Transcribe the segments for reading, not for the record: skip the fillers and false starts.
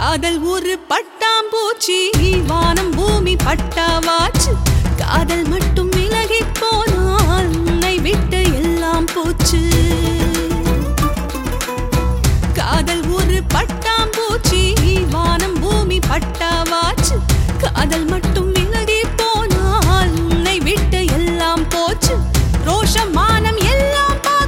காதல் ஒரு பட்டாம்பூச்சி வானம் பூமி பட்டாவாச்சு காதல் மட்டும் விலகி போனால் உன்னை விட்டு எல்லாம் போச்சு காதல் ஒரு பட்டாம்பூச்சி வானம் பூமி பட்டாவாச்சு காதல் மட்டும் விலகி போனால் உன்னை விட்டு எல்லாம் போச்சு ரோஷம் மானம் எல்லாம்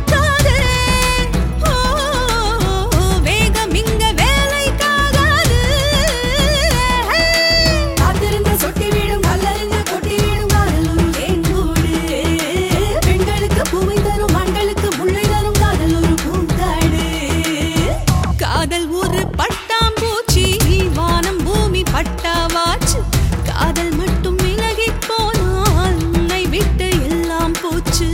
பட்டாவாச்சு காதல் மட்டும் விலகி போனால் உன்னை விட்டு எல்லாம் போச்சு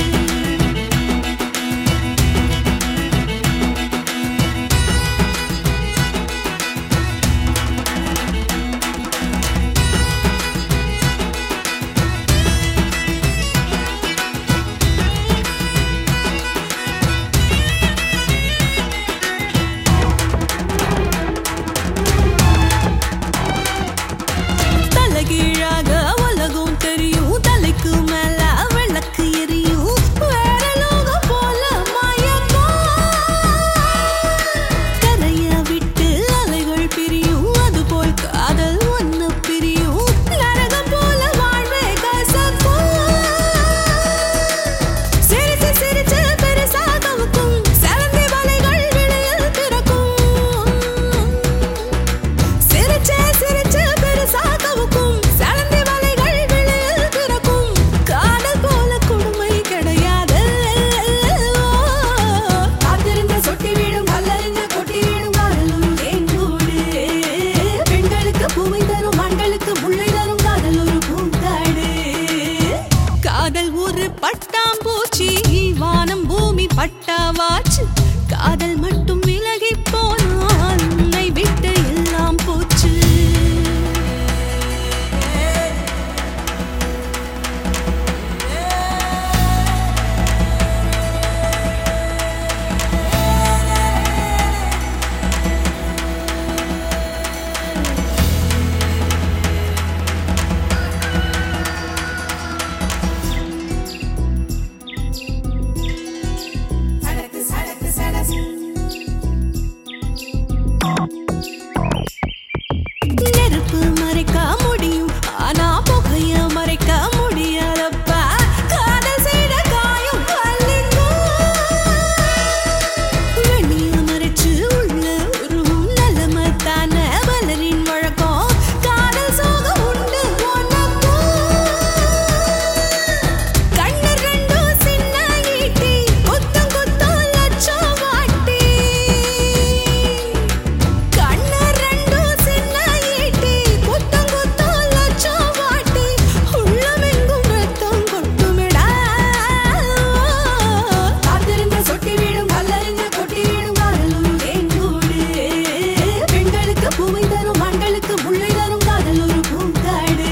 கீழாக உலகம் தெரியும் தலைக்கு மேல விளக்கு எரியும் வேற லோகம் போல மாயமா கரைய விட்டு அலைகள் பிரியும் அதுபோல் காதல் ஒன்னு பிரியும் நரகம் போல வாழ்வே கசக்கும் சிரிச்சு சிரிச்சு பெருசாகவும் சலந்தி வலைகள் விளையில் பிறக்கும் சிரிச்சு சிரிச்சு பெருசாகவும் காதல் ஒரு பட்டாம்பூச்சி வானம் பூமி பட்டாவாச்சு காதல் மட்டும் விலகி போனால் உன்னை விட்டு எல்லாம் போச்சு நெருப்பு மறைக்க முடியும் ஆனா புகைய மறைக்க முடியாதப்பா காதல் செய்த காயம் வெண்ணிய மறைச்சு உள்ள உருவும் நல்லமத்தான வளரின் வழக்கம் காதல் சோகம் உண்டு கண்ணு ரெண்டும் சின்ன ஈட்டி கொத்தம் கொத்தம் லட்சம் வாட்டி கண்ணு ரெண்டும் சின்ன ஈட்டி கொத்தம் கொத்தம் லட்சம் வாட்டி உள்ளமெங்கும் ரத்தம் கொட்டுமிடா காத்திருந்த சொட்டி வீடும் கல்லறிந்த கொட்டி வீடும் காதலும் தேங்கூடு பெண்களுக்கு பூவை தரும் ஆண்களுக்கு முல்லை தரும் காதல் ஒரு பூங்காடு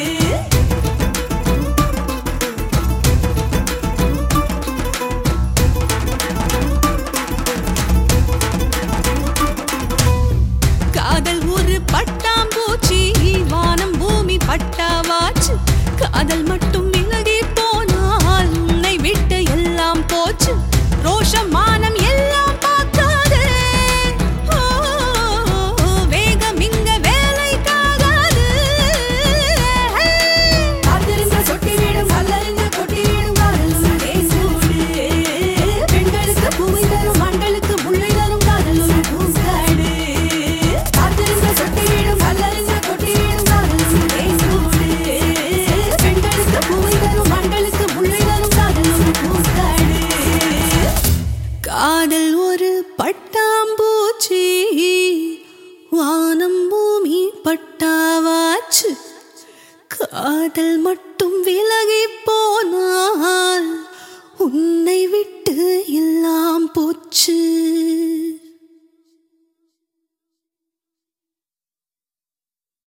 காதல் ஒரு பட்டாம்பூச்சி வானம் பூமி பட்டாவாச்சு காதல் மட்டும் விலகி போனால் உன்னை விட்டு எல்லாம் போச்சு ரோஷம் மானம் எல்லாம் பார்க்காது வேகம் இங்க வேலைக்காகாது காத்திருந்த சொட்டி வீடும் கல்லறிந்த கொட்டி வீடும் காதலும் தேங்கூடு பெண்களுக்கு பூவை தரும் ஆண்களுக்கு முல்லை தரும் காதல் ஒரு பூங்காடு காத்திருந்த சொட்டி வீடும் கல்லறிந்த கொட்டி வீடும் காதலும் தேங்கூடு பெண்களுக்கு பூவை தரும் ஆண்களுக்கு முல்லை தரும் காதல் ஒரு பூங்காடு காதல் ஒரு பட்டாம்பூச்சி வானம் பூமி பட்டாவாச்சு காதல் மட்டும் விலகி போனால் உன்னை விட்டு எல்லாம்